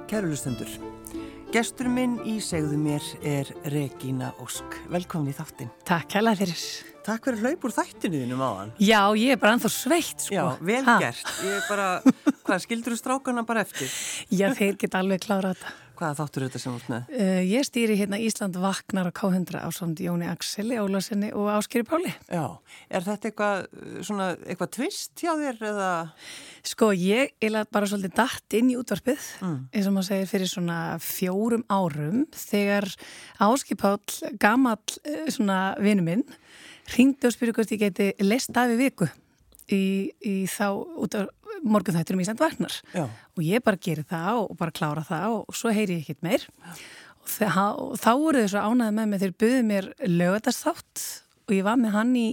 Kæru hlustendur, gestur minn í Segðu mér Regína Ósk. Velkomin í þáttinn. Takk hérlega fyrir. Takk fyrir hlaup úr þættinu þínum áðan. Já, ég bara ennþá sveitt, sko. Já, vel gert. Ég bara, hvað, skildirðu strákana bara eftir? Já, þeir geta alveg klárað þetta. Hvaða þáttur þetta sem út með? Ég stýri hérna Ísland vaknar á K100 á samt Jóni Axeli, Ólasinni og Ásgeiri Páli. Já, þetta eitthvað tvist hjá þér eða? Sko, ég bara svolítið datt inn í útvarpið, eins og maður segir fyrir svona 4 árum, þegar Ásgeiri Páll, gamall svona vinu minn, hringdi og spurði hvort ég geti lest af í viku í þá út af morgunþætturum Ísland vaknar. Já. Og ég bara geri það og bara klára það og svo heyri ég ekkert meir. Og þá voru þau svo ánægði með mig, þeir buðu mér laugardagsþátt og ég var með hann í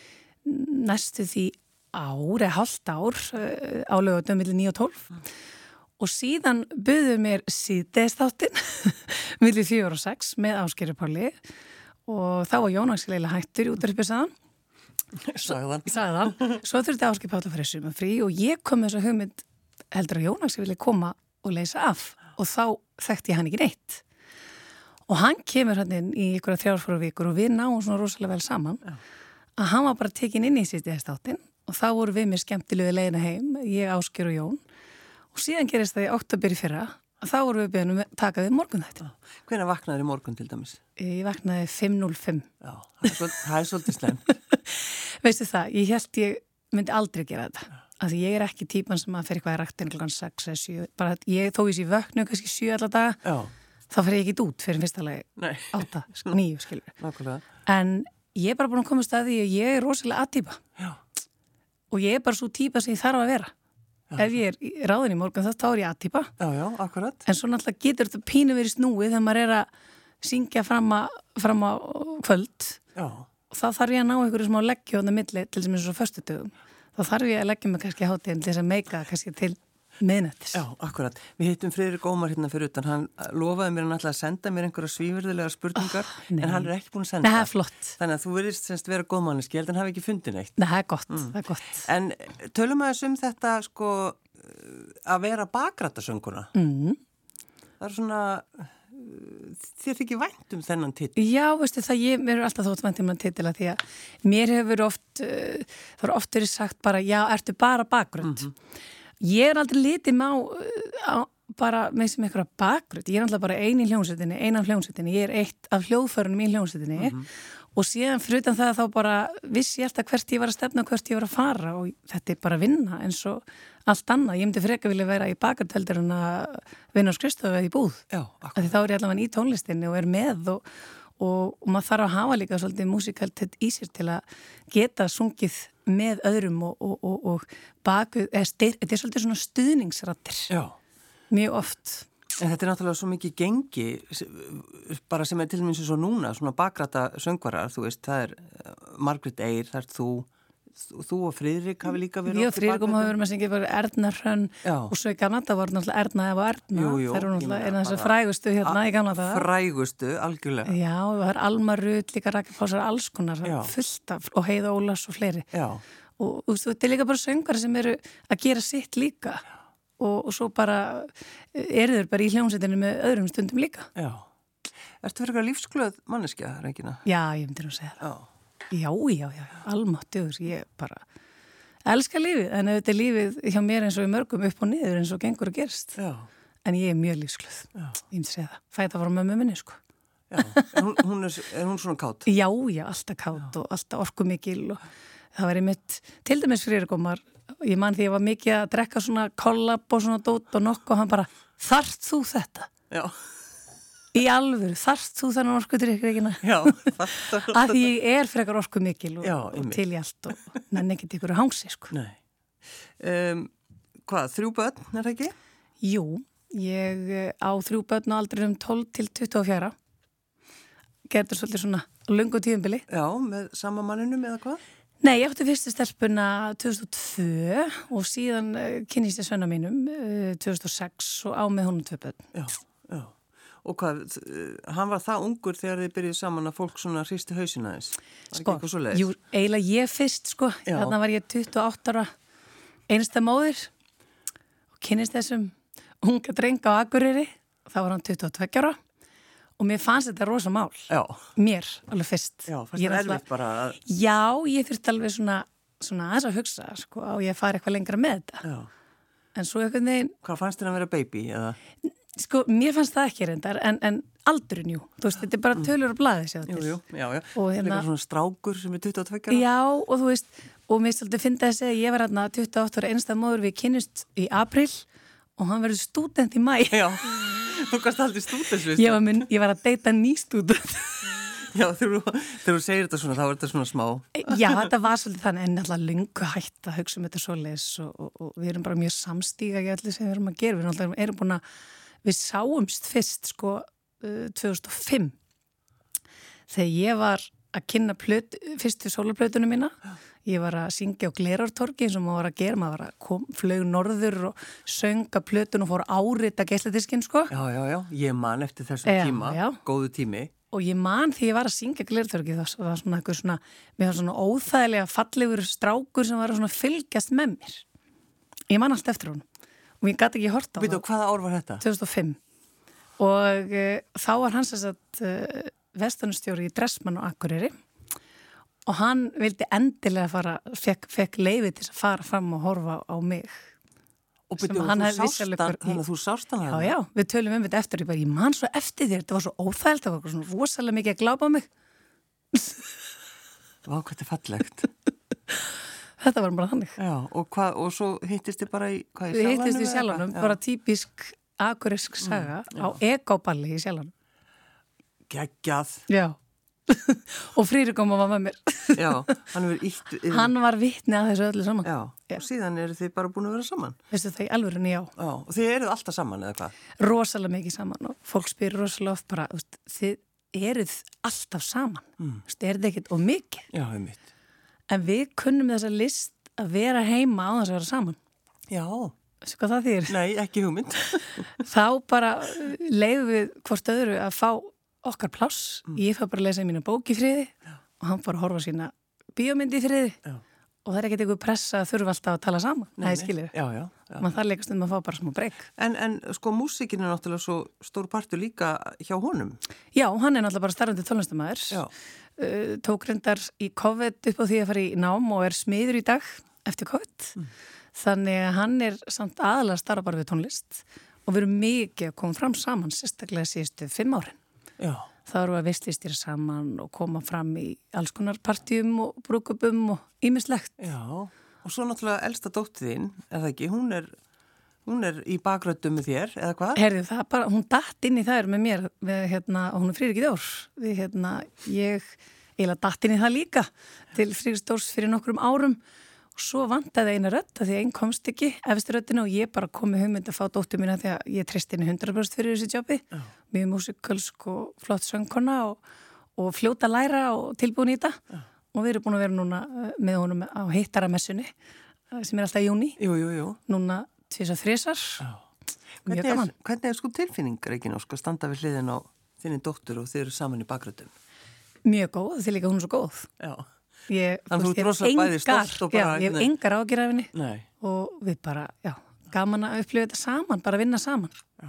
næstu því hálft ár á laugardögum milli 9 og 12. Og síðan buðu mér síðdegisþáttinn milli 4 og 6 með Ásgeiri Páli og þá var Jón Axel eiginlega hættur í útvarpið sagðan. Svo þurfti Ásgeiri Páll að fara í sumarfrí og ég kom með þessa hugmynd heldur að Jón Axel vilja koma og leysa af og þá þekkti ég hann ekki neitt. Og hann kemur hann inn í einhverja 3-4 vikur og við náum svona rosalega vel saman að hann var bara tekin inn í síðdegisþáttinn og þá voru við mér skemmtilegu leiðina heim, ég, Ásgeir og Jón og síðan gerist það í október í fyrra að þá voru við beðnum að taka við morgunþættina. Hvenær vaknaðir í morgun til dæmis? Ég vaknaði 5:05. Já, það er svolítið slæmt. Veistu það, ég held ég myndi aldrei gera þetta. Því ég er ekki típan sem að fer eitthvað í ræktin kl. 6 eða 7. Bara ég þó ég vöknu kannski 7 alla daga, þá fer ég ekki út fyrir fyrsta lagi 8, 9 skilur. Nákvæmlega. En ég er bara búin að koma að því að ég er rosalega A-típa. Já. Og ég er bara svo típa sem ég þarf að vera. Ef ég er ráðin í morgun þá er ég A-típa. Já, akkurat. En svo náttúrulega getur þetta pínu verið snúið þegar maður er að syngja fram á kvöld. Já. Og þá þarf ég að ná einhverju smá leggju á það milli til sem er svo föstudögum. Þá þarf ég að leggja mig kannski hátíðin til þess að meika kannski til miðnættis. Já, akkurat. Við hittum Friðrik Ómar hérna fyrir utan. Hann lofaði mér að senda mér einhverja svívirðilega spurningar en hann er ekki búin að senda. Nei, það er flott. Þannig að þú virðist semst vera góðmanniski, en hafi ekki fundið neitt. Nei, það er gott, það er gott. En tölum aðeins þetta sko að vera bakrættasönguna. Það er svona þér þykir vænt þennan titil? Já, veistu það, mér er alltaf þótt vænt þennan titil að því að mér hefur það er oft verið sagt bara, já, ertu bara bakgrönd? Ég er aldrei litið á bara með sem einhverja bakgrönd. Ég er alltaf bara ein af hljómsveitinni. Ég er eitt af hljóðfærunum í hljómsveitinni og síðan fyrir utan það þá bara vissi ég alltaf hvert ég var að stefna og hvert ég var að fara og þetta er bara að vinna eins og allt annað. Ég myndi frekar vilja vera í bakgrönd heldur en að vinna á skrifstofu eða í búð. Já, akkurat. Því þá er ég allavega í tónlistinni og er með og maður þarf að hafa líka svolítið músikaltett í sér til að geta sungið með öðrum og baku, þetta er svolítið svona stuðningsrattir. Já. Mjög oft. En þetta er náttúrulega svo mikið gengi, bara sem er til dæmis svo núna, svona bakræta söngvarar, þú veist, það er Margrét Eir, það er þú og Friðrik hafi líka verið. Ég og Friðrik hafa verið með sem ekki verið Erna Hrönn og svo í gamla þetta var náttúrulega Erna eða Erna. Jú, það eru náttúrulega eina þessar frægustu hérna í gamla þetta. Frægustu, algjörlega. Já, og það er Alma Rutt, líka Rakel alls konar, fullt af, og Heiða Ólafs og fleiri. Já. Og þú veist, þetta er líka bara söngvar sem eru að gera sitt líka. Og svo bara eru þau bara í hljómsveitinu með öðrum stundum líka. Já. Ertu fyrir eitthvað lífsglöð manneskja, Regína? Já, ég myndi nú segja það. Já, almáttugur. Ég bara elska lífið, en ef þetta er lífið hjá mér eins og í mörgum upp og niður eins og gengur að gerst. Já. En ég er mjög lífsglöð. Já. Ég myndi segja það. Fæta frá mömmu minni, sko. Já, er hún svona kátt? Já, alltaf kátt og alltaf orkumikil og það var einmitt, til dæmis Friðrik Ómar. Ég man því ég var mikið að drekka svona kollab og svona dót og nokkuð og hann bara, þarft þú þetta? Já. Í alvöru, þarft þú þennan orkudrykk, Regína? Já, þarft þetta. Að því ég er frekar orku mikil og til í allt og nenni ekkert ykkur að hangsi, sko. Nei. Hvað, 3 börn, er það ekki? Jú, ég á 3 börn á aldrinum 12 til 24. Gerður svolítið svona löngu tíðumbili. Já, með sama manninum eða hvað? Nei, ég átti fyrstu stelpuna 2002 og síðan kynnist ég svenna mínum 2006 og á með honum 2 börn. Já. Og hvað, hann var það ungur þegar þið byrjuð saman að fólk svona hristi hausina þess? Sko, jú, eiginlega ég fyrst, sko. Þarna var ég 28 ára einsta móðir og kynnist þessum unga dreng á Akureyri, þá var hann 22 ára og mér fannst þetta rosa mál. Já. Mér, alveg fyrst. Já, fannst þetta erfitt bara að... Já, ég þurfti alveg svona aðeins að hugsa, sko, á ég að fara eitthvað lengra með þetta. Já. En svo eitthvað neginn... Hvað fannst þér að vera baby, eða? Sko, mér fannst það ekki reyndar, en aldurinn, jú. Þú veist, þetta bara tölur og blaði sér til. Jú, já. Og hérna... Líka svona strákur sem 22 ára. Já, og þú veist, og mér svolítið fyndi að segja, ég var hérna 28 ára einstæð móður, við kynnust í apríl og hann verður stúdent í maí. Já, þú gast aldrei stúdent. Ég var að deyta nýstúdent. Já, þegar þú segir þetta svona, þá er þetta svona smá. Já, þetta var svolítið þannig, en alltaf löngu hægt að hugsa þetta svoleiðis og við erum bara mjög samstíga í allir sem við erum að gera. Við erum búin að, við sáumst fyrst, sko, 2005. Þegar ég var að kynna fyrstu sólarplötunum mína, ég var að syngja á Glerártorgi eins og maður var að gera, maður var að flög norður og sönga plötun og fór árita geisladiskinn, sko. Já, ég man eftir þessum tíma, góðu tími. Og ég man því ég var að syngja Glerártorgi, það var svona eitthvað svona, mér var svona óþægilega fallegur strákur sem var að svona fylgjast með mér. Ég man allt eftir hún og ég gæti ekki horta á það. Býtu, hvaða ár var þetta? 2005. Og þá var hans þess að vestanustjóri í Dressmann á Akureyri og hann vildi endilega fekk leyfi til að fara fram og horfa á mig. Og byrju, þú sást hann að það? Já, við tölum þetta eftir, ég man svo eftir þér, þetta var svo óþægilt, það var svona rosalega mikið að glápa á mig. Vá, hvað þetta er fallegt. Þetta var bara þannig. Já, og svo hittist þið bara í Sjalanum? Við hittist í Sjalanum, bara típisk akureysk saga á Egoballi í Sjalanum. Geggjað. Já. Og Frýri kom og var með mér. Já, hann var vitni að þessu öllu saman. Já, og síðan eru þið bara búin að vera saman. Veistu það í alvörunni, já. Já, og þið eruð alltaf saman eða hvað? Rosalega mikið saman og fólk spyr rosalega oft bara, þið eruð alltaf saman. Er það ekkert og mikið? Já, mitt. En við kunnum þessa list að vera heima á þess að vera saman. Já. Veistu hvað það þýr? Nei, ekki hugmynd. Þá bara leyfum við hvort öðru að fá okkar pláss, ég fær bara að lesa mína bók í friði og hann fór að horfa sína bíómyndi í friði og það er ekkert eitthvað pressa að þurfa alltaf að tala saman. Nei, skilir. Já. Man þarf líka stundum að fá bara smá breyk. En sko, músíkin er náttúrulega svo stór partur líka hjá honum. Já, hann er náttúrulega bara starfandi tónlistamæður. Tók reyndar í COVID upp á því að fara í nám og er smiður í dag eftir COVID. Þannig að hann er samt aðalega að starfa bara við tónlist og við erum mikið að koma fram saman, sérstaklega síðustu 5 árin. Já. Þá eru að vistlistir saman og koma fram í alls konar partíum og brúkupum og ýmislegt. Já, og svo náttúrulega elsta dóttir þín, er það ekki? Hún er í bakröddum með þér, eða hvað? Herðu, það bara, hún datt inn í þær með mér, hún er Friðrik Dórs. Ég eiginlega datt inn í það líka til Friðrik Dórs fyrir nokkrum árum. Og svo vantaði eina rödd að því að einn komst ekki eftir röddina og ég bara kom með hugmynd að fá dóttur mína því að ég treysti henni 100% fyrir þessi jobbi. Mjög músikalsk og flott söngkona og fljóta að læra og tilbúin í þetta. Og við erum búin að vera núna með honum á hittaramessunni sem er alltaf í júní. Jú. Núna 2-3. Mjög gaman. Hvernig er sko tilfinning, Regína, að standa við hliðin á þinni dóttur og þið eru saman í bakröddum? Mjög góð, því líka hún er svo góð. Já. Ég hef engar ágjur af henni. Nei. Og við bara, gaman að upplifa þetta saman, bara vinna saman.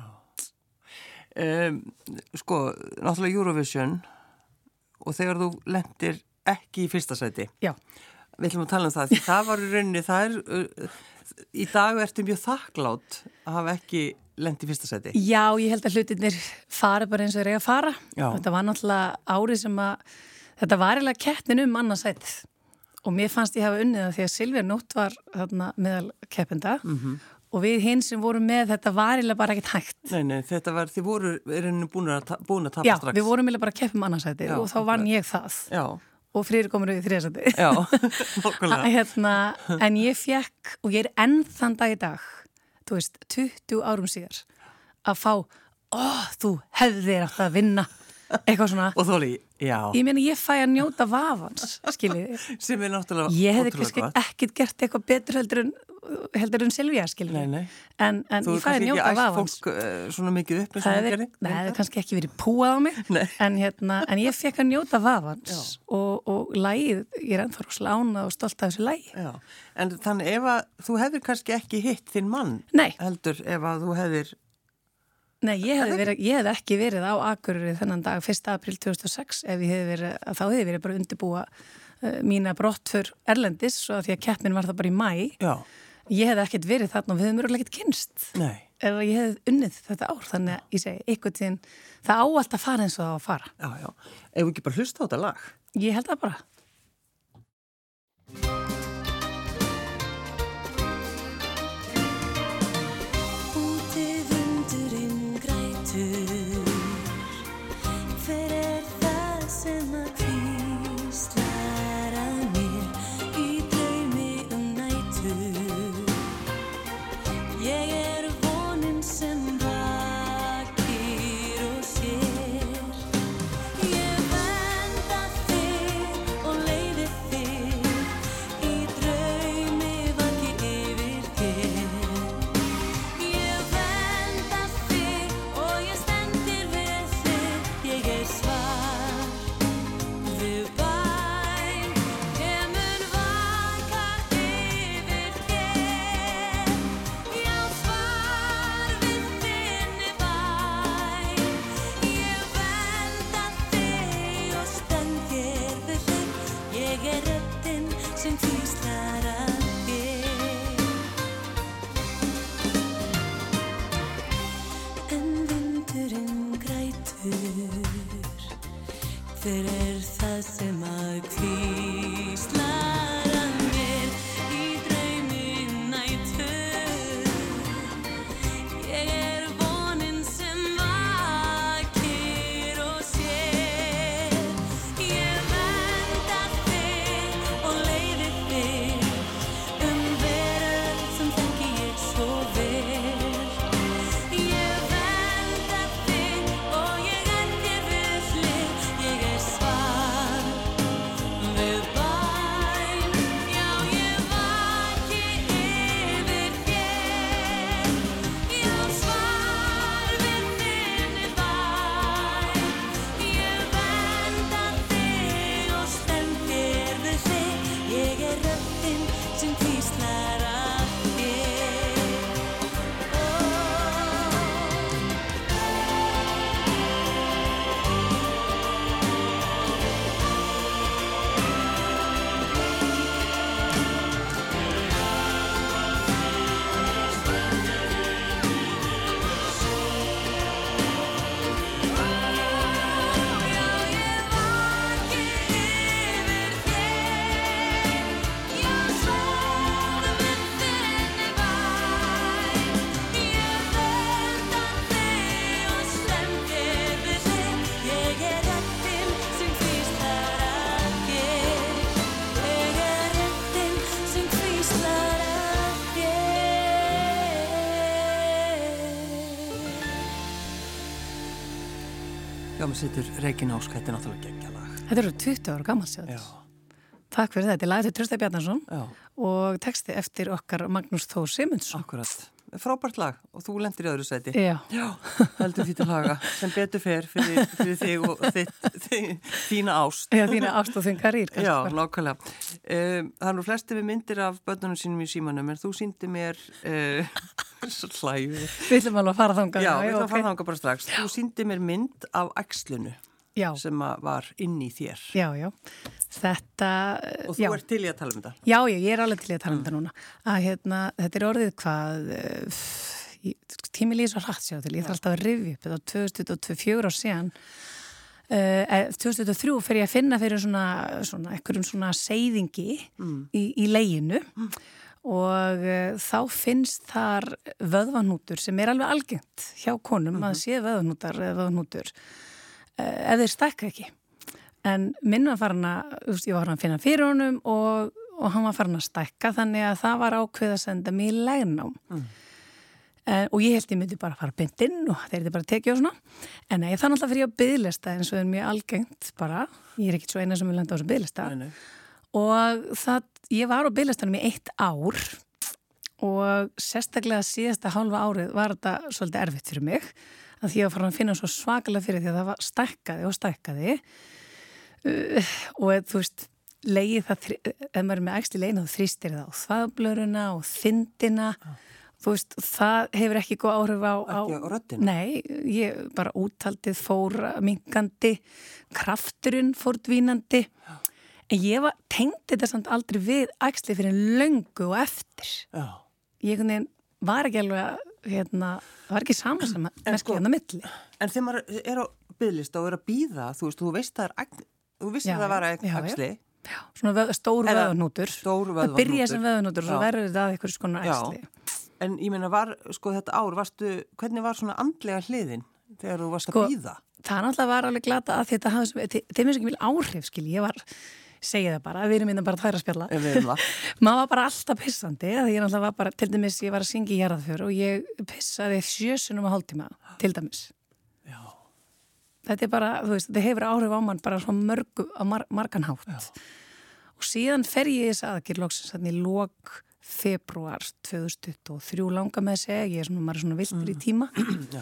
Sko, náttúrulega Eurovision og þegar þú lendir ekki í fyrsta sæti. Já. Við ætlum að tala um það, því það var í rauninni, í dag ertu mjög þakklátt að hafa ekki lent í fyrsta sæti. Já, ég held að hlutirnir fara bara eins og þeir eiga að fara. Já. Þetta var náttúrulega árið sem þetta var eiginlega keppnin annarsætið og mér fannst ég hafa unnið það því að Silvía Nótt var þarna meðal keppenda og við hinn sem vorum með þetta var eiginlega bara ekkert hægt. Nei, þetta var, þið voru búin að tapa strax. Já, við vorum eiginlega bara að keppa annarsætið og þá vann ég það. Já. Og Friðrik komur í 3. sæti. Já, nokkulega. En ég fekk, og ég er enn þann dag í dag, 20 árum síðar, að fá, þú hefðir átt að vinna, eitthvað svona. Og þóli, já. Ég meina, ég fæ að njóta vafans, skiljiði. Sem er náttúrulega ótrúlega. Ég hefði kannski ekkert gert eitthvað betur heldur en Silvía, skiljiði. Nei. En ég fæ að njóta vafans. Þú kannski ekki æst fólk svona mikið upp eins og það gerði? Nei, það hefði kannski ekki verið púað á mig. En ég fekk að njóta vafans og lagið, ég er ennþá slána og stolt af þessu lagi. Já, en þannig ef að þú hefðir kannski ekki hitt þinn mann, Nei. heldur ef að þú hefðir Nei, ég hefði ekki verið á Akureyri þennan dag 1. apríl 2006 ef ég hefði verið, þá hefði ég verið bara undirbúa mína brottför erlendis og því að keppnin var það bara í maí. Já. Ég hefði ekkert verið þarna og við hefðum örugglega ekkert kynst. Nei. Ef ég hefði unnið þetta ár, þannig að ég segi, einhvern tíðin, það á alltaf að fara eins og það á að fara. Já, já. Ef við ekki bara hlusta á þetta lag? Ég held það bara. Mér situr Regína Ósk, þetta náttúrulega geggjalag. Þetta eru 20 ára gammal sjátt. Takk fyrir þetta. Ég lagði til Trausti Bjarnason og texti eftir okkar Magnús Þór Simundsson. Akkurat. Frábært lag og þú lendir í öðru sæti. Já. Heldur því til haga sem betur fer fyrir þig og þína ást. Já, þína ást og þinn karýr. Já, nákvæmlega. Það er nú flesti við myndir af börnunum sínum í símanum, en þú sýndi mér svo hlæju. Við ætlum alveg að fara þangað. Já, við ætlum að fara þangað bara strax. Þú sýndi mér mynd af æxlunu sem var inn í þér. Já, já. Þetta... Og þú ert til í að tala um þetta? Já, ég er alveg til í að tala um þetta núna. Að þetta er orðið hvað... tími líður svo hratt sjá til. Ég þarf alltaf að rifja upp þetta 2024 ár síðan. 2003 fer ég að finna fyrir einhverjum svona seyðingi í leginu og þá finnst þar vöðvanútur sem er alveg algengt hjá konum að sé vöðvanútar eða vöðvanútur ef þeir stækka ekki. En minn var farin ég var farin að finna fyrir honum og hann var farin að stækka þannig að það var ákveð að senda mig í legnám. Og ég held ég myndi bara fara beint inn og þeir eru bara tekið og svona. En ég þannig alltaf fyrir ég á biðlista eins og er mjög algengt bara. Ég er ekkit svo eina sem vil lenda á þessu biðlista. Og ég var á biðlistanum í 1 ár og sérstaklega síðasta hálfa árið var þetta svolítið erfitt fyrir mig. Að því ég var farin að finna svo svakalega fyrir því að það var stækkaði og stækkaði. Og þú veist, legið það, ef maður er með æxli legin þá þrýstir það á þvagblöðruna og þindina. þú veist, það hefur ekki góð áhrif á röddina? Nei, ég bara úthaldið fór minkandi, krafturinn fór dvínandi, en ég tengdi þetta samt aldrei við æxli fyrir löngu og eftir. Já. Ég var ekki alveg, það var ekki saman sem merkja á milli. En þegar maður er á biðlista og er að bíða, þú veist það var æxli. Já, svona stór vöðvanútur. Það byrja sem vöðvanútur og svo verður þetta að ykkur skona æxli. En ég meina, þetta ár, hvernig var svona andlega hliðin þegar þú varst að bíða? Það náttúrulega var alveg glata að þetta hafði, þeim er ekki mjög áhrif, ég segja það bara, við erum bara tvær að spjalla. Maður var bara alltaf pissandi, að ég náttúrulega var bara, til dæmis, ég var að syngja í jarðaför og ég pissaði 7 sinnum á hálftíma, til dæmis. Já. Þetta bara, þú veist, þetta hefur áhrif á mann bara svona margan hátt. Já. Og síðan fer ég þess aðgerð loksins í lok febrúar 2023 langa með segja, maður svona viltur í tíma. Já.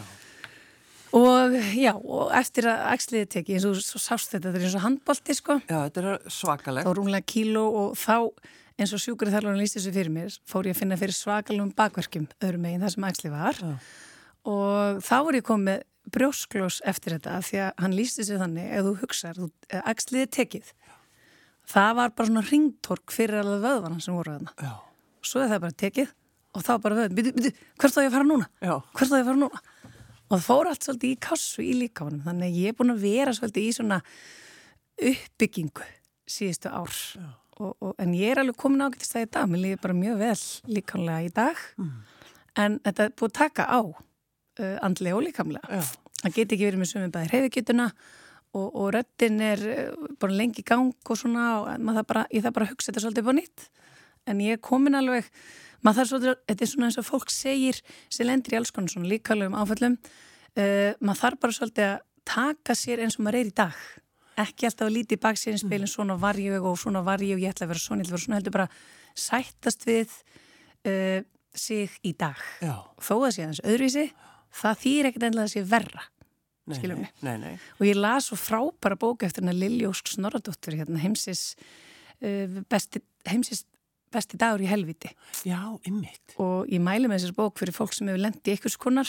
Og eftir að æxliði teki, eins og svo sást þetta er eins og handbolti, sko. Já, þetta er svakalegt. Þá rúmlega kíló og þá, eins og sjúkraþjálfarinn lýsti þessu fyrir mér, fór ég að finna fyrir svakalum bakverkjum öðrum megin það sem æxli var. Já. Og þá var ég komið brjósklós eftir þetta, því að hann lýsti sig þannig, ef þú hugsaðir, æxliði tekið. Það var bara svona hringtork fyrir alveg vöðvana sem voru þarna. Já. Svo það bara tekið og þá bara vöðin, hvert á ég að fara núna? Já. Hvert á ég að fara núna? Og það fór allt svolítið í kassu í líkamanum, þannig að ég er búin að vera svolítið í svona uppbyggingu síðustu ár. En ég er alveg komin ágættist það í dag, mér líður bara mjög vel líkamlega í dag, en þetta er búið að taka á andlega og líkamlega. Já. Það geti ekki verið með sömu bæði hreyfigetuna og röddin er bara lengi í gang og svona, og ég þarf bara að hugsa þetta svolítið upp á nýtt. En ég er komin alveg, maður þarf svolítið, þetta er svona eins og fólk segir sem lendir í alls konar svona líkamlegum áföllum, maður þarf bara svolítið að taka sér eins og maður er í dag. Ekki alltaf að líti í baksýrinspilin, svona var ég og svona var ég og ég ætla að vera svona, heldur bara sættast við sig í dag. Já. Þó að sé aðeins öðruvísi, það þýr ekkert endilega að sé verra. Skilum mig. Nei. Og ég las svo frábæra bók eftir Lilju Ósk Snorradóttur, heimsins besti dagur í helviti. Já, einmitt. Og ég mæli með þessar bók fyrir fólk sem hefur lent í einhvers konar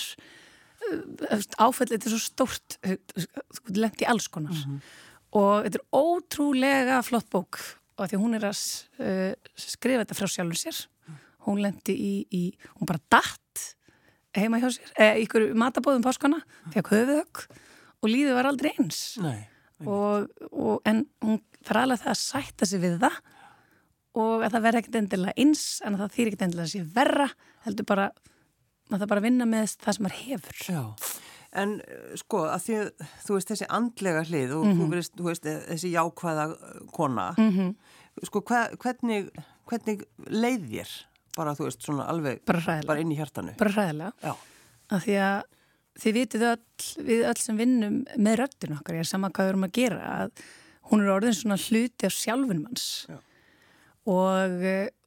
áfell, þetta er svo stórt, lent í alls konar. Og þetta er ótrúlega flott bók og því hún er að skrifa þetta frá sjálfur sér. Hún lendi hún bara datt heima hjá sér, ykkur matabóðum páskana, fekk höfuðhögg og lífið var aldrei eins. Nei. En hún þarf alveg það að sætta sig við það og að það verði ekkert endilega eins, en það þýr ekkert endilega að sé verra, heldur bara, maður þarf bara að vinna með það sem maður hefur. Já, en sko, að því að þú veist þessi andlega hlið og þú veist þessi jákvæða kona, sko, hvernig leið þér? Bara, þú veist, svona alveg, bara inn í hjartanu. Bara hræðilega. Já. Af því að þið vitið við öll sem vinnum með röddinu okkar, ég er saman hvað við erum að gera, að hún er orðin svona hluti af sjálfunum hans. Já. Og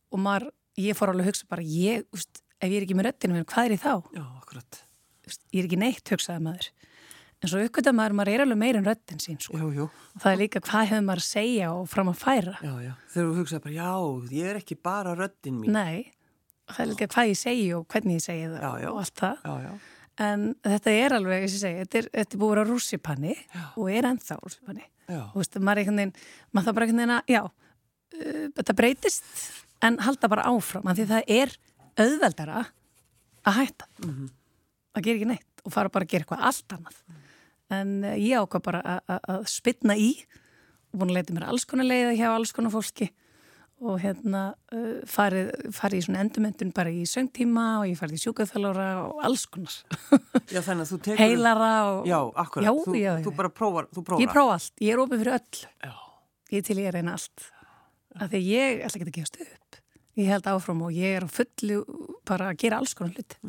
ég fór alveg að hugsa bara, ef ég er ekki með röddinu, hvað er ég þá? Já, akkurat. Ég er ekki neitt, hugsaði maður. En svo uppgötta maður er alveg meira en röddin sín, sko. Jú. Og það er líka hvað hefur maður að segja og fram að færa. Já. Þegar þú hugsaði bara, ég er ekki bara röddin mín. Nei, það er líka hvað ég segi og hvernig ég segi það og allt það. Já. En þetta er alveg, ég segi, þetta er búið að rússipanni og er ennþá rússipanni. Já. Og veist, maður þarf bara einhvern veginn þetta breytist en halda bara áfram, því það er auðveldara að hætta. Það gerir ekki neitt og fara bara að gera eitthvað allt annað. En ég ákvað bara að spynna í og búin að leita mér alls konar leiða hjá alls konar fólki og farið í svona endurmenntun bara í söngtíma og ég farið í sjúkraþjálfara og alls konar. Já, þannig að þú tekur heilara og... Já, akkurat. Þú bara prófar. Ég prófa allt. Ég er opið fyrir öll. Já. Ég til ég reyna allt. Af því ég ætla ekki að gefast upp. Ég held áfram og ég er á fullu bara að gera alls konar hluti.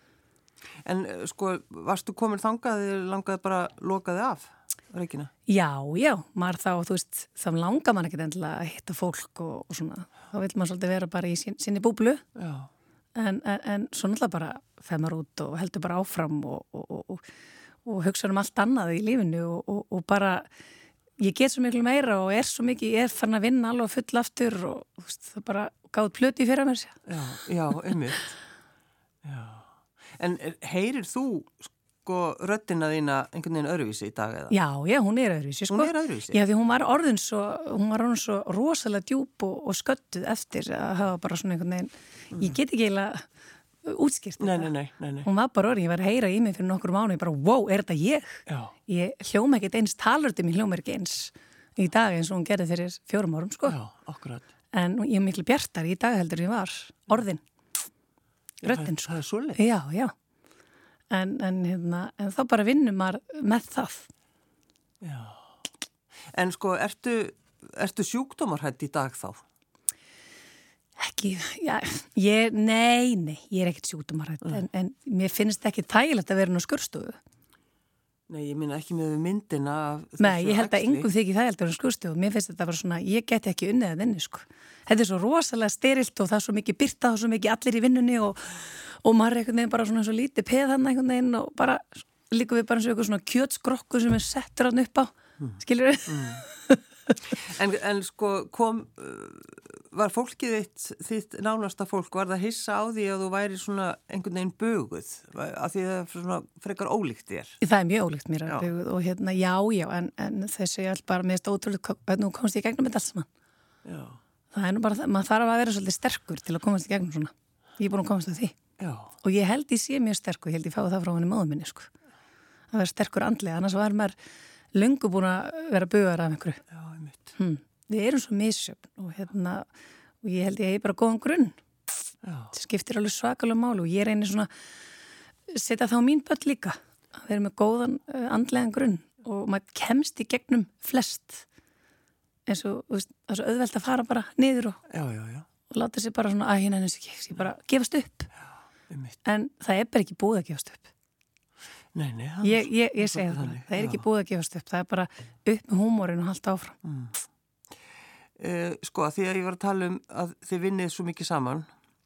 En sko, varstu komin þangað eða langaði bara lokaði af reykina? Já, maður þá, þú veist, þá langar maður ekkert endilega að hitta fólk og svona. Þá vil maður svolítið vera bara í sinni búblu. Já. En svo náttúrulega bara fer maður út og heldur bara áfram og hugsa allt annað í lífinu og bara, ég get svo miklu meira og er svo mikið, ég er farin að vinna alveg full aftur og þú veist, það bara gáð plöti fyrir mér sér. Já, einmitt. Já. En heyrir þú sko röddina þína einhvern veginn öðruvísi í dag eða? Já, hún er öðruvísi, sko. Hún er öðruvísi? Já, því hún var orðin svo rosalega djúp og sköttuð eftir að hafa bara svona einhvern veginn, ég get ekki eiginlega útskýrt þetta. Nei. Hún var bara orðin, ég var að heyra í mig fyrir nokkur mánu, ég bara, wow, er þetta ég? Já. Ég hljóma ekkert eins, talröddin mín hljóma ekki eins í dag eins og hún gerði fyrir 4 árum, sko. Já, akkurat. En ég er miklu bjartar í dag heldur ég var orðin, röddin, sko. Það er svoleið? Já. En þá bara vinnum maður með það. Já. En sko, ertu sjúkdómarhædd í dag þá? Ekki, já, nei, ég er ekkert sjúkdómarhædd, en mér finnst ekki þægilegt að vera inn á skurðstofu. Nei, ég minna ekki með myndina af þessu. Nei, ég held að engum þykir það heldur en skurðstofu. Mér finnst þetta bara svona, ég get ekki unnið að vinnu, sko. Þetta er svo rosalega sterilt og það er svo mikið birta og svo mikið allir í vinnunni og maður er einhvern veginn bara svona svo lítið peð hann einhvern veginn og bara líka við bara eins og eitthvað svona kjötskrokkur sem er settur hann upp á. Skilur við? En sko var fólkið þitt nánasta fólk, var það hissa á því að þú væri svona einhvern veginn buguð af því það er svona frekar ólíkt þér? Það er mjög ólíkt mér að buguð og já, en þessi ég bara mér ótrúlega, nú komst ég í gegnum þetta alls saman. Já. Það er nú bara það, maður þarf að vera svolítið sterkur til að komast í gegnum svona. Ég er búin að komast að því. Já. Og ég held ég sé mjög sterkur, ég held ég fái það frá henni móður minni, sko. Að vera sterkur andlega, annars var maður löngu búin að vera bugar af einhverju. Já, einmitt. Við erum svo misjöfn og ég held ég bara góðan grunn. Já. Það skiptir alveg svakalega máli og ég reynir svona setja þá mín börn líka að vera með góðan andlegan grunn og maður kemst í gegnum flest eins og það er svo auðvelt að fara bara niður og láta sér bara svona að hérna eins og ég bara gefast upp. Já, en það er bara ekki búið að gefast upp. Nei, ég segi það er ekki búið að gefast upp, það er bara upp með húmórin og halda áfram. Sko, því að ég var að tala um að þið vinnið svo mikið saman,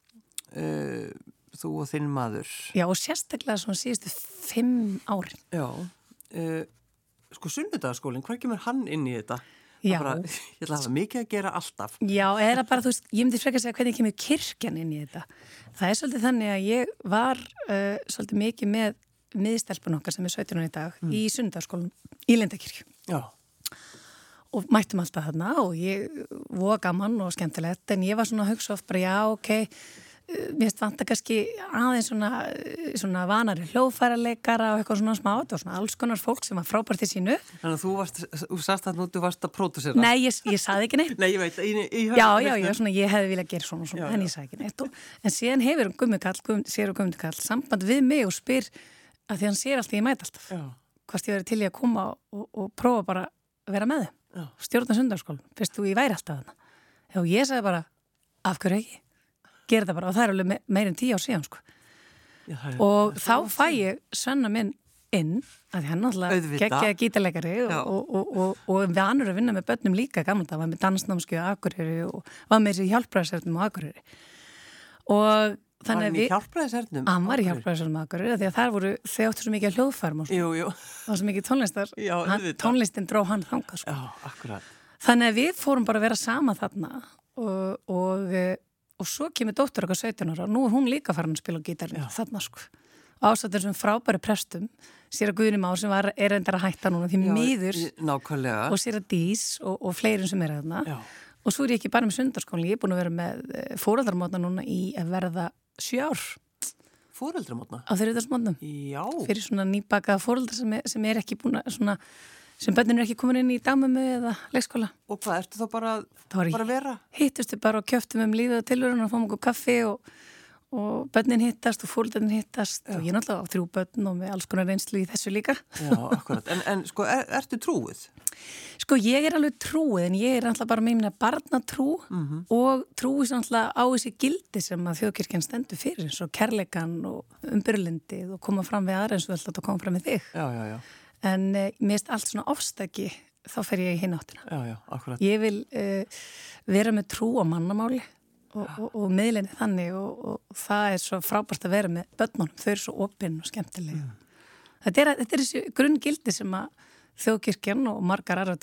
þú og þinn maður. Já, og sérstaklega svona síðustu 5 árin. Já, sko Sunnudagsskólinn, hver kemur hann inn í þetta? Já. Bara, ég ætla að hafa mikið að gera alltaf. Já, eða bara, þú veist, ég myndi frekar segja hvernig kemur kirkjan inn í þetta. Það er svolítið þannig að ég var svolítið mikið með miðstelpun okkar sem er 17 í dag í Sunnudagsskólanum í Lindakirkju. Já. Og mættum alltaf þarna og ég voða gaman og skemmtilegt en ég var svona að hugsa oft bara já, ok, mér vant að kannski aðeins svona vanari hljóðfæraleikara og eitthvað svona smá og svona alls konar fólk sem var frábært í sínu. Þannig að þú sagst að þú varst að pródúsera. Nei, ég saði ekki neitt. Nei, ég veit. Já, svona ég hefði viljað gera svona, en ég saði ekki neitt. En síðan hefur Guðmundur Karl samband við mig og spyr að því hann sér alltaf, ég mæti alltaf. Já. Hvort ég verið til í að koma og prófa bara að vera með þeim. Stjórna Sunnudagsskólanum, fyrst þú ég væri alltaf þarna. Og ég sagði bara, af hverju ekki? Gera það bara, og það er alveg meir en 10 ár síðan, sko. Já, og þá fæ ég Svenna minn inn, að því hann náttúrulega geggjaði gítarleikari og vanur að vinna með börnum líka gamla, það var með dansnámskeiði á Akureyri og var með þessi hjálpræðisernum á Akureyri. Og þannig að við... Hann var í hjálpræðisernum á Akureyri, því að þar voru þau áttu svo mikið að hljóðfærum og svo. Jú. Það var svo mikið tónlistar. Já, tónlistin dró hann þangað, sko. Já, akkurat. Þannig að við fórum bara að vera sama þarna og svo kemur dóttur okkar 17 ára og nú er hún líka farin að spila á gítarinn þarna, sko. Ásættir sem frábæri prestum, sér að Guðni Már sem er reyndar að hætta núna því miður nákvæmlega. Og sér að Dís og fleirin sem er þarna. Já. Og svo er ég ekki bara með Sunnudagsskólann, ég er búin að vera með foreldrarmótna núna í að verða 7 ár. Foreldramótna? Á þriðdagsmótnum. Já. Fyrir svona nýbakaða foreldra sem er ekki búin að svona, sem börnin er ekki komin inn í dagmömmu eða leikskóla. Og hvað, ertu þá bara að vera? Hittustu bara og kjöftum lífið og tilvörun og fáum okkur kaffi og börnin hittast og fóreldrarnir hittast og ég er náttúrulega á 3 börn og með alls konar reynslu í þessu líka. Já, akkurat. En sko, ertu trúið? Sko, ég er alveg trúið en ég er náttúrulega bara með minna barnatrú og trúið náttúrulega á þessi gildi sem að þjóðkirkjan stendur fyrir eins og kærleikan og umbyrlindið og koma fram við aðra eins og alltaf koma fram við þig. Já. En mér erst allt svona ofstæki, þá fer ég í hinn áttina. Já, akkurat. Ég vil vera með trú á mannamáli og miðlinni þannig og það er svo frábært að vera með börnunum, þau eru svo opinn og skemmtilega. Þetta er þessi grunngildi sem að þjóðkirkjan og margar aðrar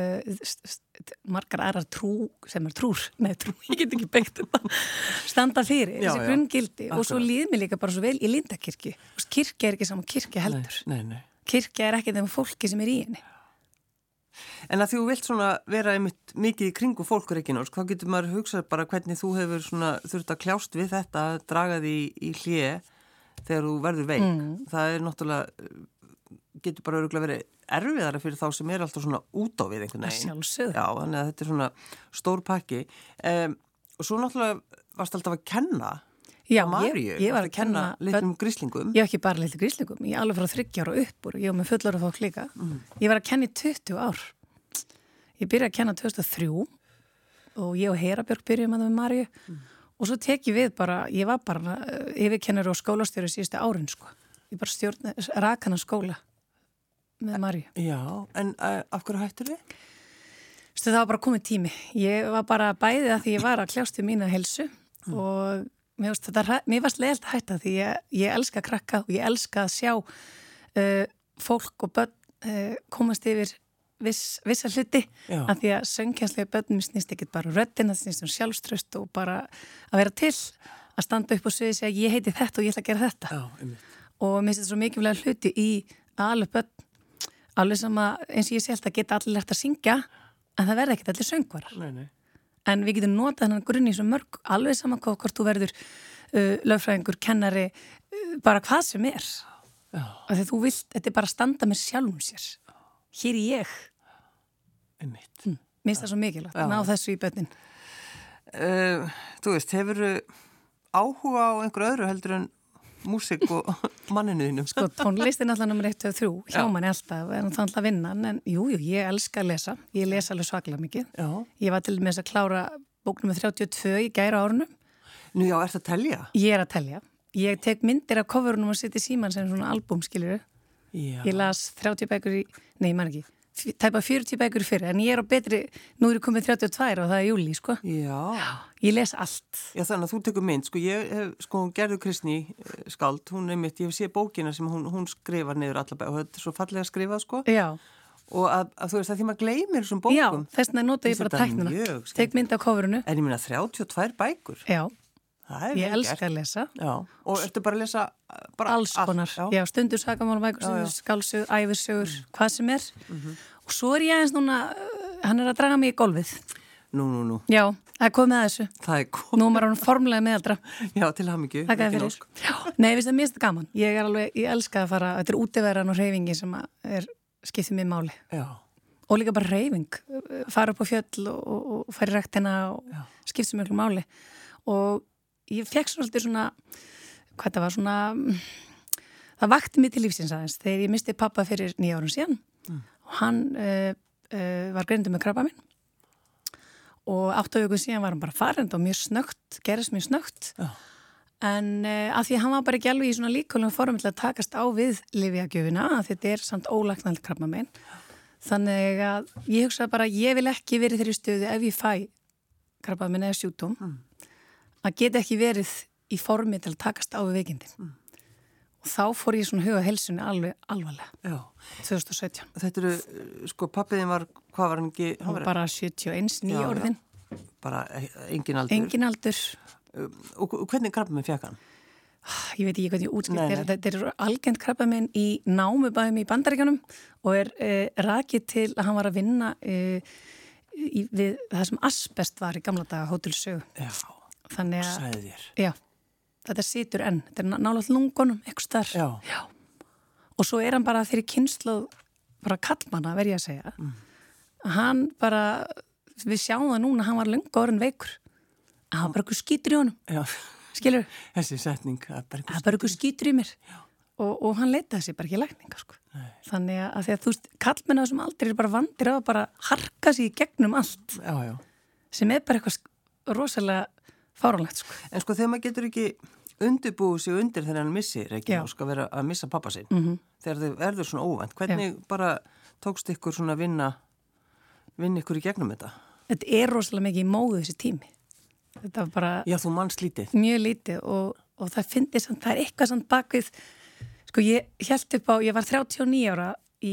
trú sem trúr, ég get ekki beitt þetta, standa fyrir þessi grunngildi og svo líður mér líka bara svo vel í Lindakirkju. Kirkja ekki saman kirkja heldur. Nei. Kirkja ekki þeim fólki sem í henni. En að þú vilt svona vera einmitt mikið í kringu fólk, Regína, þá getur maður hugsað bara hvernig þú hefur svona þurft að kljást við þetta, draga því í hlé þegar þú verður veik. Það náttúrulega, getur bara örugglega verið erfiðara fyrir þá sem alltaf svona út á við einhvern veginn. Sjálfsögðu. Já, þannig að þetta svona stór pakki. Og svo náttúrulega varst alltaf að kenna. Já, Maríu, ég var að kenna litlum gríslingum. Ég ekki bara litlum gríslingum, ég alveg frá 30 ára upp úr, ég var með fullorða fólk líka. Ég var að kenna í 20 ár. Ég byrjaði að kenna 2003 og ég og Herabjörg byrjuðum að það með Maríu og svo tek ég við bara, ég var bara yfirkennari og skólastjóri síðustu árin, sko. Ég bara rak hana skóla með Maríu. Já, en af hverju hættur þið? Það var bara komið tími. Ég var bara bæðið að því ég var að kljást við mína heilsu og mér varst leiðilt að hætta því ég elska að krakka og ég elska að sjá fólk og börn komast yfir vissa hluti af því að söngkjænslega börnum snýst ekkert bara röddina, það snýst sjálfstraust og bara að vera til að standa upp og segja ég heiti þetta og ég ætla að gera þetta. Og mér finnst þetta svo mikilvæg hluti í að alveg börn, alveg sama eins og ég sé alltaf geta allir lært að syngja en það verða ekkert allir söngvarar. Nei. En við getum notað þennan grunn í svo mörg, alveg saman hvort þú verður lögfræðingur, kennari, bara hvað sem er. Þegar þú vilt, þetta er bara að standa með sjálfum sér. Hér er ég. Einmitt. Mér finnst það svo mikilvægt, ná þessu í börnin. Þú veist, hefurðu áhuga á einhver öðru heldur en músík og manninu þínum? Sko, tónlistin alltaf nummer 1 og 3, hjá manni alltaf, en það alltaf vinnan, en jú, ég elska að lesa. Ég lesa alveg svaklega mikið. Já. Ég var til með að klára bóknum með 32 í gæra árunum. Nú já, ertu að telja? Ég er að telja. Ég tek myndir af coverunum og setja í síman sem svona albúm, skilur. Já. Ég las 30 bækur nei, man ekki, tæpa 40 bækur fyrir, en ég er á betri, nú er ég komið 32 og það er júli, sko. Já. Ég les allt. Já, þannig að þú tekur mynd, sko, ég hef, sko, Gerður Kristný skáld, hún einmitt, ég hef séð bókina sem hún skrifar niður alla bækur og þetta er svo fallega skrifað, sko. Já. Og að þú veist að því maður gleymir þessum bókum. Já, þess vegna nota ég bara tæknina. Tek mynd af coverunu. En ég minna 32 bækur. Já. Ég elska að lesa. Já, og ertu bara að lesa bara alls konar. Já, stundur sakamálabækur, skálsögur, ævisögur, hvað sem er. Og svo er ég aðeins núna, hann er að draga mig í golfið. Nú. Já, það er komið að þessu. Það er komið. Nú er hann formlega meðaldra. Já, til hamingju. Takk fyrir. Já, nei, veist það, mér finnst það gaman. Ég elska að fara, þetta er útiveran og hreyfingi sem skiptir mér máli. Já. Og líka bara hreyfing, fara upp á fjöll og fara í ræktina og skiptir mér máli. Og ég fekk svolítið svona, hvað það var svona, það vakti mig til lífsins aðeins þegar ég misti pappa fyrir 9 árum síðan og hann var greindur með krabbamein og 8 vikur síðan var hann bara farinn og mjög snöggt, gerðist mjög snöggt en af því að hann var bara ekki alveg í svona líkulegum formum til að takast á við lyfjagjöfina, að þetta er samt ólæknandi krabbamein, þannig að ég hugsaði bara, ég vil ekki verið þeirri stöðu ef ég fæ krabbamein eða sjúkdóm að geta ekki verið í formi til að takast á við veikindin. Og þá fór ég svona huga heilsunni alvarlega. Já. 2017. Þetta eru, sko, pappiðin var, hvað var hann ekki? Hann var bara 71, 9 orðin. Bara engin aldur. Engin aldur. Og hvernig krabbamein fékk hann? Ég veit ekki hvernig ég útskipt. Þetta er algengt krabbamein í námubæðum í Bandaríkjunum og er rakið til að hann var að vinna við það sem asbest var í gamla daga hótelsögu. Já. Þannig að, já, þetta situr enn, þetta er nálægt lungunum, eitthvað starf. Já. Og svo er hann bara fyrir kynsluð, bara kallmanna, verð ég að segja. Hann bara, við sjáum það núna, hann var löngu orðin veikur. Hann var bara eitthvað skítur í honum. Já. Skilur? Þessi setning. Það var bara eitthvað skítur í mér. Og hann leitaði sér bara ekki lækninga, sko. Nei. Þannig að því að þú veist, kallmennar sem aldrei er bara vandir að bara harka sér í gegnum allt. Já. Sem er bara eitthvað rosalega fáránlegt, sko. En sko, þegar maður getur ekki undirbúið sig undir þegar hann missir, ekki, og skal vera að missa pappa sinn, þegar þau verður svona óvænt, hvernig bara tókst ykkur svona vinna ykkur í gegnum þetta? Þetta er rosalega mikið í móðu þessi tími. Þetta var bara... Já, þú manst lítið. Mjög lítið og það fyndið samt, það er eitthvað samt bakvið, sko, ég hélt upp á, ég var 39 ára í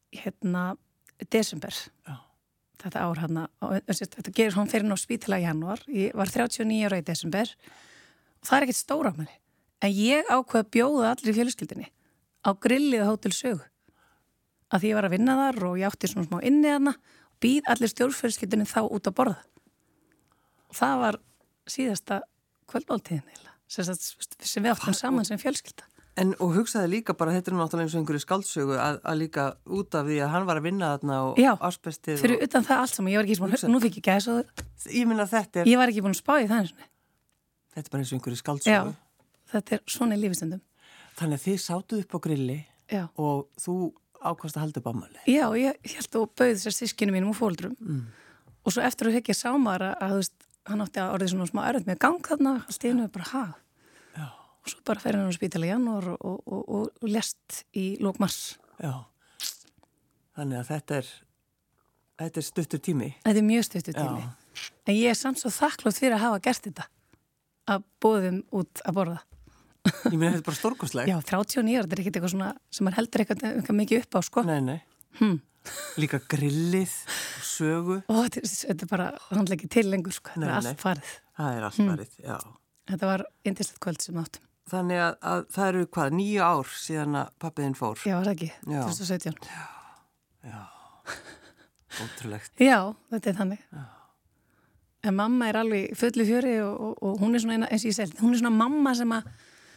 desember. Já. Þetta ár þetta gerur hann fyrir ná spítala í janúar. Ég var 39 ára í desember og það ekkert stóra á manni. En ég ákveð að bjóða allir í fjölskyldinni á grillið á Hótel Sögu. Að því ég var að vinna þar og ég átti svona smá inni þarna og býð allir stjórnfjölskyldinni þá út að borða. Og það var síðasta kvöldmáltíðin sem við áttum saman sem fjölskylda. Og hugsaði líka bara, þetta náttúrulega eins og einhverju skáldsögu að líka út af því að hann var að vinna þarna og asbestið. Já, fyrir utan það allt saman, ég var ekki búin að nú fikk ég gæsaður. Ég minna þetta Ég var ekki búin að spá í það eins og Þetta er bara eins og einhverju skáldsögu. Já, þetta er svona í lífistundum. Þannig að þið sátuð upp á grilli og þú ákvast að halda upp afmæli. Já, ég held og bauð þessar systkinu mínum og fóreldrum. Og svo eftir að hekja sámar að þú veist, hann átti að orðið svona smá erfitt með gang þarna, allt í einu bara og svo bara fer hann á spítala í janúar og lést í lok mars. Já, þannig að þetta er stuttur tími. Þetta er mjög stuttur tími. En ég er samt svo þakklátt fyrir að hafa gert þetta, að boðum út að borða. Ég meina þetta er bara stórkostlegt. Já, 39 ára, þetta er ekkert eitthvað svona sem maður heldur eitthvað mikið upp á, sko. Nei. Líka grillið og Sögu. Þetta er bara handla ekki til lengur, sko. Þetta er allt farið. Það er allt farið, já. Þetta var yndislegt kvöld sem áttum. Þannig að það eru 9 ár síðan að pappiðinn fór. Já, var það ekki? 2017. Já. Ótrúlegt. Já, þetta er þannig. Já. En mamma er alveg fullu fjöri og hún er svona eins og ég segi, hún er svona mamma sem að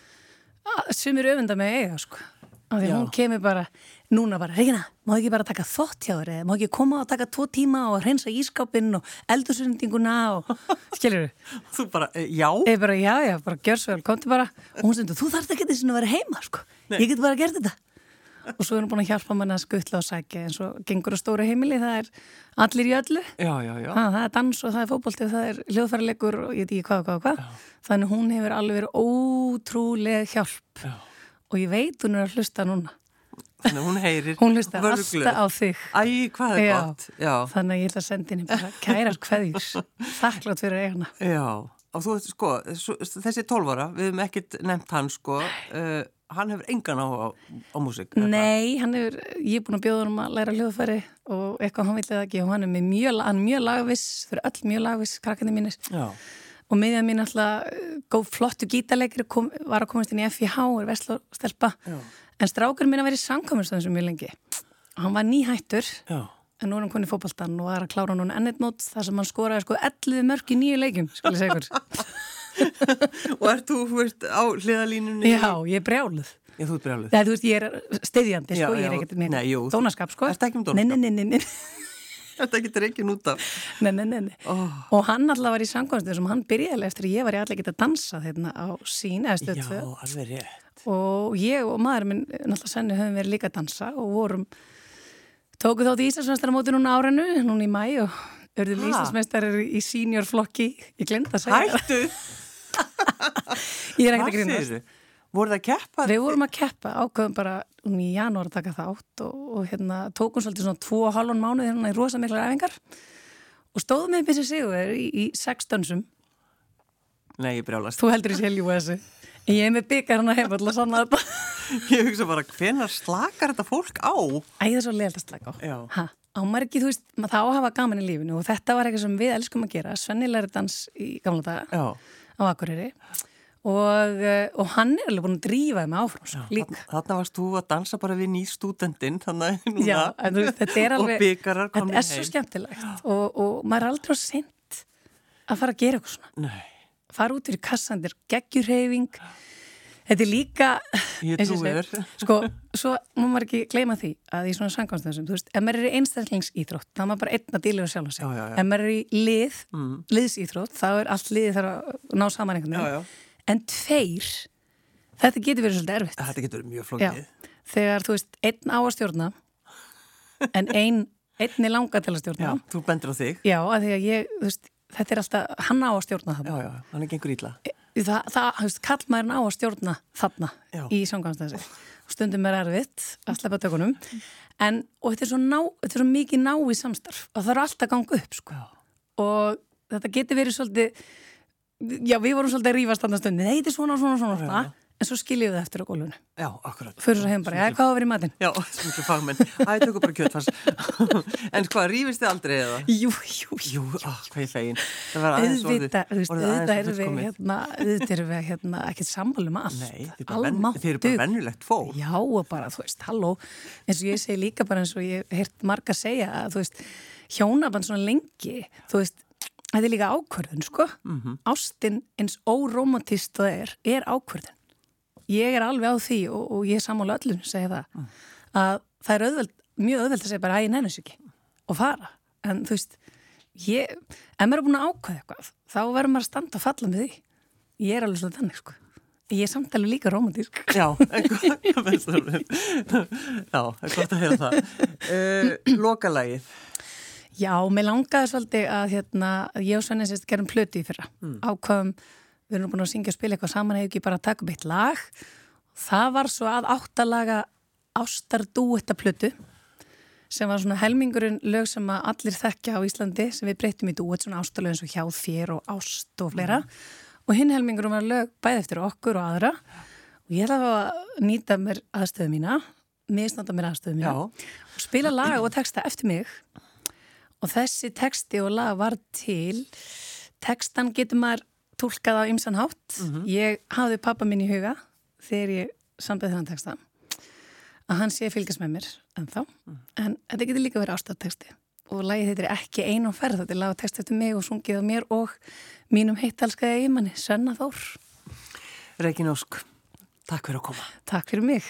sumir öfunda með eiga, sko. Af því hún kemur bara, núna bara, Regína, má ekki bara taka þvott hjá þér eða má ekki koma og taka 2 tíma og hreinsa ískápinn og eldursundinguna og, skilur þú? Þú bara, já? Ég bara, já, bara gjör svo vel, komdu bara. Og hún stundur, þú þarft ekki þess að vera heima, sko. Nei. Ég get bara gert þetta. Og svo er hún búin að hjálpa mann að skuttla og sækja eins og gengur á stóru heimili, það er allir í öllu. Já. Það er dans og það er fótbolti og það er hljóðfæralegur og ég veit ekki hvað. Þannig hún hefur alveg verið ótrúleg hjálp. Já. Og ég veit hún er að hlusta núna. Þannig hún heyrir. Hún hlusta alltaf á þig. Æ, hvað er gott. Já. Þannig að ég ætla að senda henni bara kærar kveðjur. Þakklátt fyrir eigana. Já, og þú veist, sko, þessi 12 ára, við hefum ekkert nefnt hann, sko, hann hefur engan á músík. Nei, ég er búin að bjóða hann að læra hljóðfæri og eitthvað hann vilja það ekki og hann er mjög lagviss, þau eru öll mjög lagviss, krakkandi mínir. Já. Og miðjan mín alltaf góð flottu gítarleikri var að komast inn í FIH, er Vestlórstelpa. En strákur mín að vera í samkvæmustöðum sem mjög lengi. Og hann var nýhættur, en nú er hann konið í fótboltan og var að klára núna ennetmót þar sem hann skoraði 11 mörk í 9 leikjum, skal ég segja ykkur. Og ert þú á hliðalínunni? Já, ég er brjáluð. Já, þú ert brjáluð. Þú veist, ég er steyðjandi, sko, ég er ekkert með dónaskap, sko. Ertu ekki með dónaskap? Nei. Þetta getur ekki út af. Nei. Og hann alltaf var í samkvæmstöðum sem hann byrjaði eftir að ég var í allir getað dansað hérna á sín eða stöðtvö. Já, alveg rétt. Og ég og maður minn, náttúrulega Senni, höfum verið líka að dansa og tóku þátt í Íslandsmeistaramóti núna árinu, núna í maí og urðu Íslandsmeistarar í seniorflokki. Ég glemd að segja það. Hættu! Ég er ekkert að grínast. Voruð það að keppa? Við vorum að keppa, ákveðum bara í janúar að taka þátt og tókum svolítið svona 2,5 mánuði hérna í rosa miklar æfingar og stóðum með þessi sigur í 6 dönsum. Nei, ég brjálast. Þú heldur í selju þessu. Ég er með byggar hann að heima alltaf sann að þetta. Ég hugsa bara, hvenær slakar þetta fólk á? Það er svo leiðilegt að slaka á. Já. Ámar ekki, þú veist, maður þá að hafa gaman í lífinu og þetta var eitthvað sem við elskum að gera. Svenni lærði dans í gamla daga á Akureyri. Og hann er alveg búin að drífa með áfram líka. Þarna varst þú að dansa bara við nýstúdendinn þannig núna. Já, en þú veist, þetta er alveg og byggarar komið heim. Þetta er svo skemmtilegt og maður er aldrei á seint að fara að gera eitthvað svona. Nei. Fara út fyrir kassandir, geggjurheyfing. Þetta er líka ég trúi þér. Sko, svo má maður ekki gleyma því að í svona samkvæmstöðum, þú veist, ef maður er í einstaklingsíþrótt, þá er maður bara einn að díla við sjálf sig. Ef maður er í liðsíþrótt, þá er allt liðið þar að ná saman einhvern veginn. En 2, þetta getur verið svolítið erfitt. Þetta getur verið mjög flókið. Þegar, þú veist, 1 á að stjórna, en 1 er langa til að stjórna. Já, þú bendur á þig. Já, að því að þú veist, þetta er alltaf, hann á að stjórna þarna. Já, hann er gengur ítla. Það, þú veist, kallmaðurinn á að stjórna þarna í samkvæmstöðum. Stundum er erfitt að sleppa tökunum. Og þetta er svo mikið ná í samstarf. Og það er alltaf að ganga upp, sko. Og þetta getur verið svolítið. Já, við vorum svolítið að rífast þarna stundin. Nei, þetta er svona. en svo skiljum við það eftir á gólfinu. Já, akkurat. Fyrir svo heim bara, hvað á að vera í matinn? Já, smiklu fagmenn. Tökum bara kjötfars. En hvað, rífist þið aldrei eða? Jú. Hvað ég fegin. Auðvitað erum við ekkert sammála um allt. Nei, þið eru bara venjulegt fólk. Já, og bara, halló, eins og ég segi líka bara eins og ég heyrt marga segja að, hjónaband svona lengi, þetta líka ákvörðun, sko. Ástin eins órómantist það er ákvörðun. Ég alveg á því og ég sammála öllum segja það, að það mjög auðvelt að segja bara að ég nenni þessu ekki og fara. En ef maður búin að ákveða eitthvað, þá verður maður að standa að falla með því. Ég alveg svona þannig, sko. Ég samt alveg líka romantísk. Já, gott að heyra það. Lokalagið. Já, mér langaði svolítið að ég og Svenni gerum plötu í fyrra. Ákvaðum, við erum búin að syngja og spila eitthvað saman, hefur ekki bara að taka upp eitt lag. Það var svo að 8 laga ástardúetta plötu sem var svona helmingurinn lög sem að allir þekkja á Íslandi sem við breyttum í dúett, svona ástarlög eins og Hjá þér og Ást og fleira. Og hinn helmingurinn var lög bæði eftir okkur og aðra. Og ég ætlaði að nýta mér aðstöðu mína, misnota mér aðstöðu mína og spila lag og texta eftir mig. Og þessi texti og lag var til, textan getur maður túlkað á ýmsan hátt. Ég hafði pappa minn í huga þegar ég sambeði þennan texta að hann sé að fylgjast með mér ennþá. En þetta getur líka verið ástartexti og lagið heitir Ekki ein á ferð. Þetta er lag og text eftir mig og sungið á mér og mínum heittalskaða eiginmanni, Svenna Þór. Regína Ósk, takk fyrir að koma. Takk fyrir mig.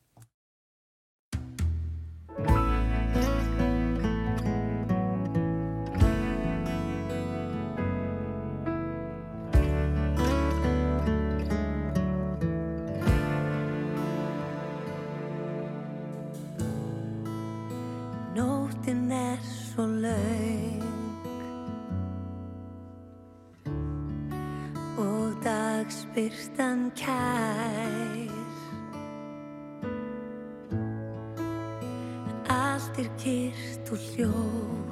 Nóttin svo löng og dagsbirtan kær. Allt kyrrt og hljótt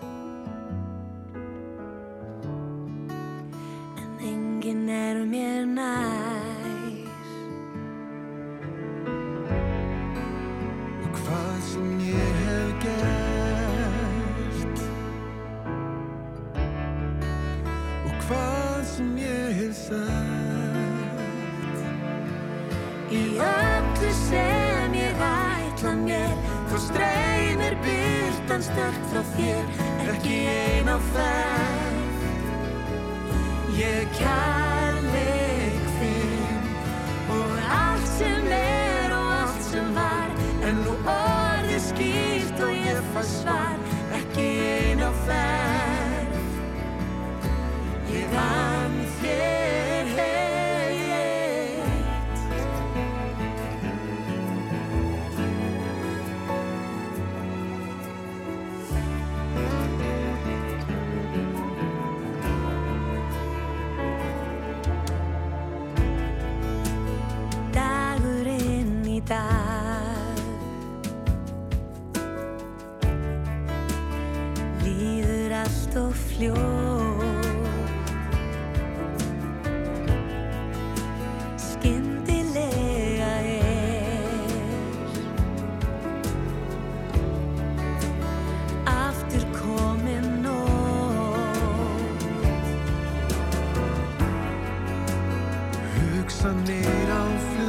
en enginn mér nær. Og hvað sem ég hef gert og hvað sem ég hef sagt, í öllu sem ég ætla mér, þá streymir birtan sterkt frá þér. Ekki ein á ferð, ég kærleik þinn og allt sem og allt sem var, en nú orðið skýrt og ég fæ svar. Ekki ein á ferð, ég vann þér heitt. Dagurinn í dag líður allt og fljótt, skyndilega aftur komin nótt. Hugsanir á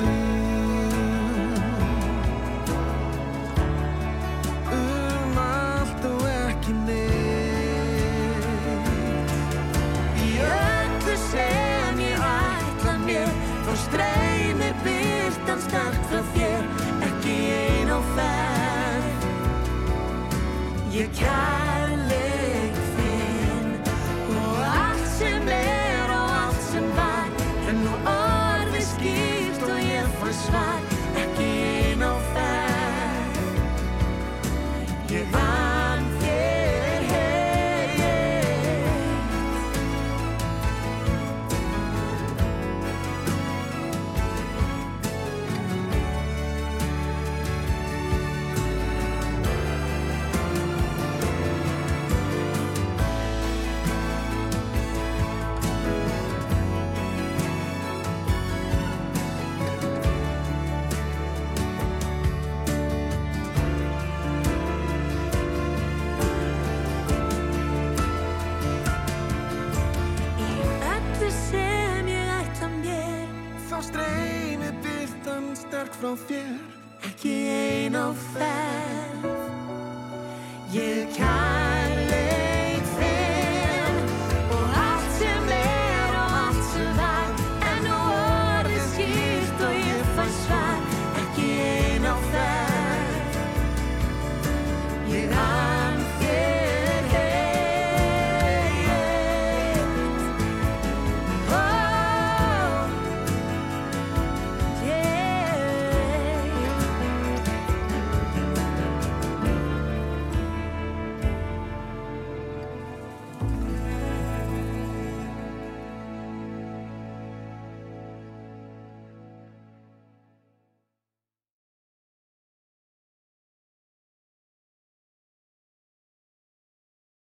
flug allt og ekki neitt. Í öllu sem ég ætla mér, þá streymir birtan sterkt frá þér. Ekki ein á ferð, ég kærleik þinn og allt sem og allt sem var, en nú orðið skýrt og ég fæ svar. Ekki ein á ferð, ég vann þér heitt. fjör, ekki ein á ferð. Ég kæri